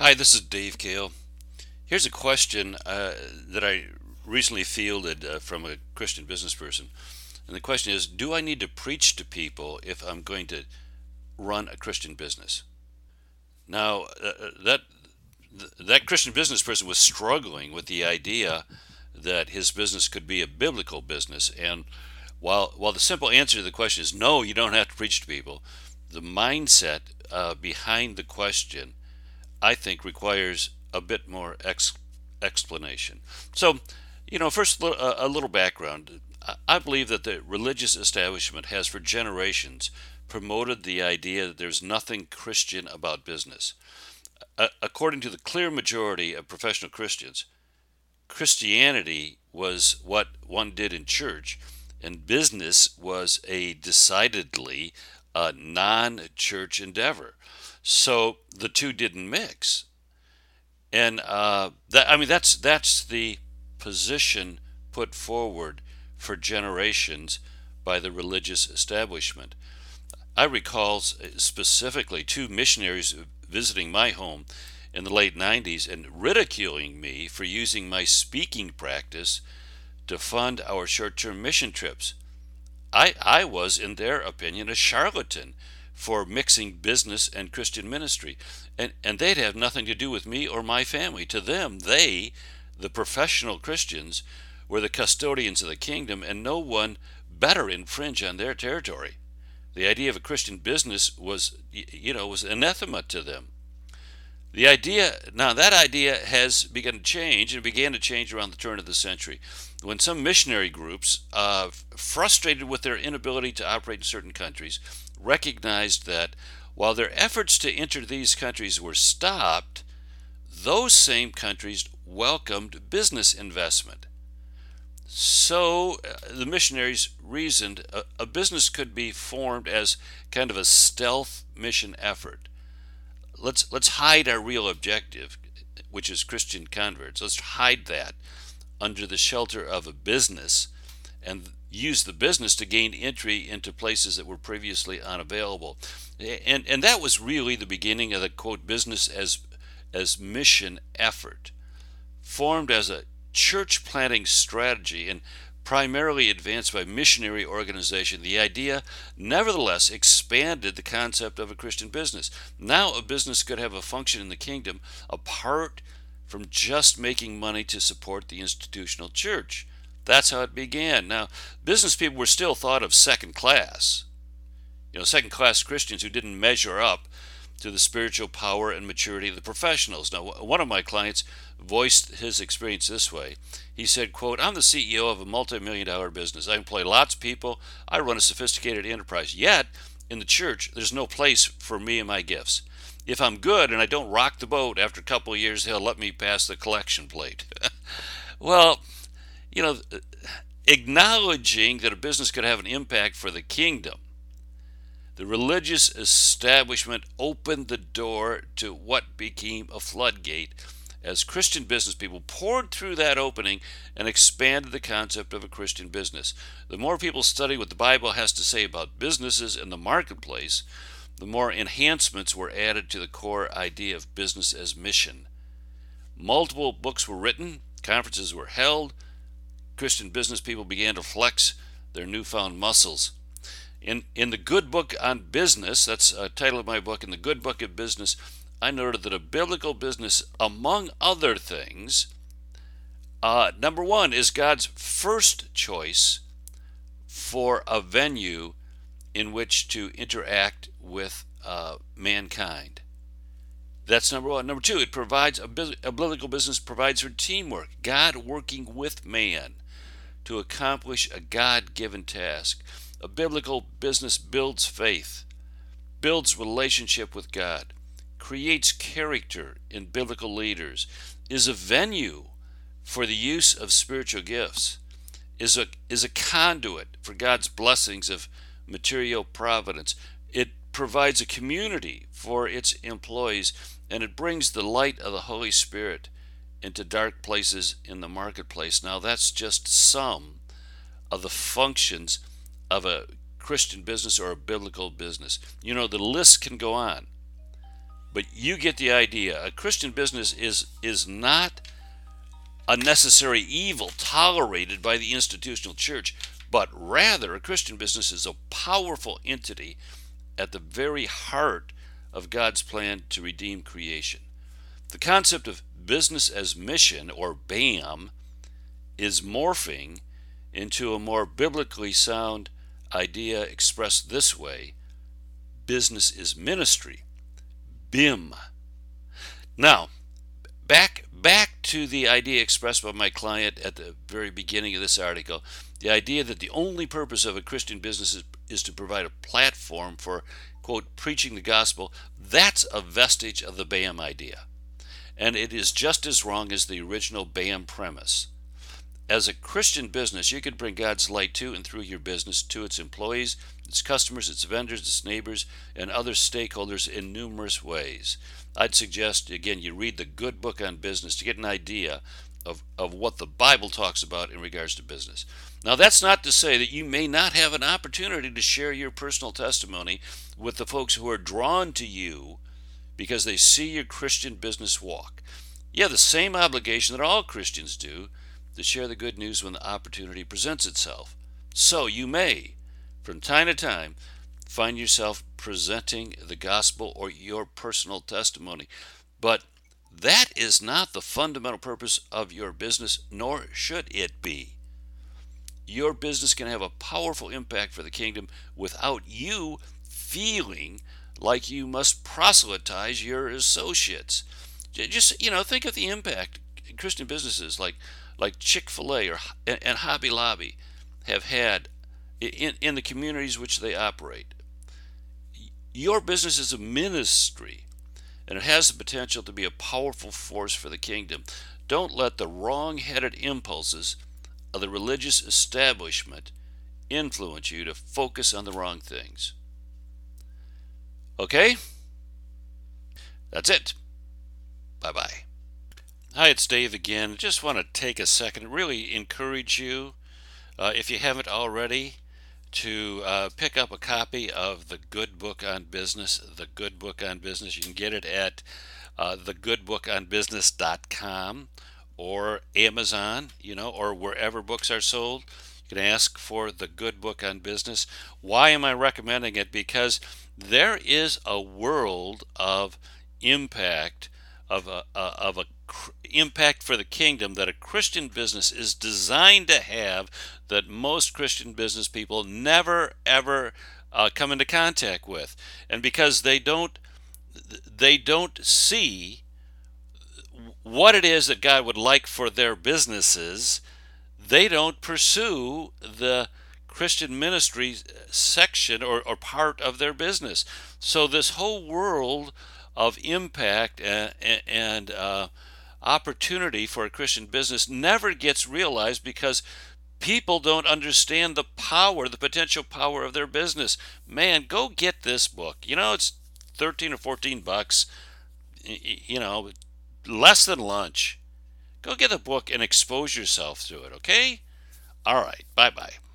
Hi, this is Dave Kale. Here's a question that I recently fielded from a Christian business person. And the question is, do I need to preach to people if I'm going to run a Christian business? Now, that Christian business person was struggling with the idea that his business could be a biblical business. And while the simple answer to the question is no, you don't have to preach to people, the mindset behind the question, I think, requires a bit more explanation. So, first a little background. I believe that the religious establishment has for generations promoted the idea that there's nothing Christian about business. According to the clear majority of professional Christians, Christianity was what one did in church, and business was a decidedly non church endeavor. So the two didn't mix. And that's the position put forward for generations by the religious establishment. I recall specifically two missionaries visiting my home in the late 90s and ridiculing me for using my speaking practice to fund our short term mission trips. I was, in their opinion, a charlatan for mixing business and Christian ministry. And they'd have nothing to do with me or my family. To them, they, the professional Christians, were the custodians of the kingdom, and no one better infringe on their territory. The idea of a Christian business was anathema to them. That idea has begun to change, and began to change around the turn of the century, when some missionary groups, frustrated with their inability to operate in certain countries, recognized that while their efforts to enter these countries were stopped, those same countries welcomed business investment. So the missionaries reasoned a business could be formed as kind of a stealth mission effort. Let's hide our real objective, which is Christian converts. Let's hide that under the shelter of a business and use the business to gain entry into places that were previously unavailable. And that was really the beginning of the quote business as mission effort, formed as a church planting strategy and primarily advanced by missionary organization. The idea nevertheless expanded the concept of a Christian business. Now a business could have a function in the kingdom apart from just making money to support the institutional church. That's how it began. Now, business people were still thought of second class, second class Christians who didn't measure up to the spiritual power and maturity of the professionals. Now, one of my clients voiced his experience this way. He said, quote, I'm the CEO of a multi-million dollar business. I employ lots of people. I run a sophisticated enterprise. Yet, in the church, there's no place for me and my gifts. If I'm good and I don't rock the boat, after a couple of years, he'll let me pass the collection plate. Well, you know, acknowledging that a business could have an impact for the kingdom, the religious establishment opened the door to what became a floodgate as Christian business people poured through that opening and expanded the concept of a Christian business. The more people study what the Bible has to say about businesses in the marketplace, the more enhancements were added to the core idea of business as mission. Multiple books were written, conferences were held, Christian business people began to flex their newfound muscles. In the Good Book on Business, that's the title of my book, in the Good Book of Business, I noted that a biblical business, among other things, number one, is God's first choice for a venue in which to interact with mankind. That's number one. Number two, it provides a biblical business provides for teamwork, God working with man to accomplish a God-given task. A biblical business builds faith, builds relationship with God, creates character in biblical leaders, is a venue for the use of spiritual gifts, is a conduit for God's blessings of material providence. It provides a community for its employees, and it brings the light of the Holy Spirit into dark places in the marketplace. Now, that's just some of the functions of a Christian business or a biblical business. The list can go on. But you get the idea. A Christian business is not a necessary evil tolerated by the institutional church, but rather a Christian business is a powerful entity at the very heart of God's plan to redeem creation. The concept of business as mission, or BAM, is morphing into a more biblically sound idea expressed this way: business is ministry, BIM. Now, back to the idea expressed by my client at the very beginning of this article, the idea that the only purpose of a Christian business is to provide a platform for, quote, preaching the gospel. That's a vestige of the BAM idea, and it is just as wrong as the original BAM premise. As a Christian business, you can bring God's light to and through your business to its employees, its customers, its vendors, its neighbors, and other stakeholders in numerous ways. I'd suggest, again, you read the Good Book on Business to get an idea of what the Bible talks about in regards to business. Now, that's not to say that you may not have an opportunity to share your personal testimony with the folks who are drawn to you because they see your Christian business walk. You have the same obligation that all Christians do to share the good news when the opportunity presents itself. So you may, from time to time, find yourself presenting the gospel or your personal testimony. But that is not the fundamental purpose of your business, nor should it be. Your business can have a powerful impact for the kingdom without you feeling like you must proselytize your associates. Just, think of the impact Christian businesses like Chick-fil-A and Hobby Lobby have had in the communities which they operate. Your business is a ministry, and it has the potential to be a powerful force for the kingdom. Don't let the wrong-headed impulses of the religious establishment influence you to focus on the wrong things. Okay? That's it. Bye-bye. Hi, it's Dave again. Just want to take a second to really encourage you, if you haven't already, to pick up a copy of The Good Book on Business. The Good Book on Business. You can get it at thegoodbookonbusiness.com or Amazon, or wherever books are sold. You can ask for The Good Book on Business. Why am I recommending it? Because there is a world of impact, impact for the kingdom that a Christian business is designed to have, that most Christian business people never ever come into contact with. And because they don't see what it is that God would like for their businesses, they don't pursue the Christian ministry section or part of their business. So this whole world of impact and opportunity for a Christian business never gets realized because people don't understand the potential power of their business. Man, go get this book. It's 13 or 14 bucks, less than lunch. Go get the book and expose yourself to it, okay? All right, bye-bye.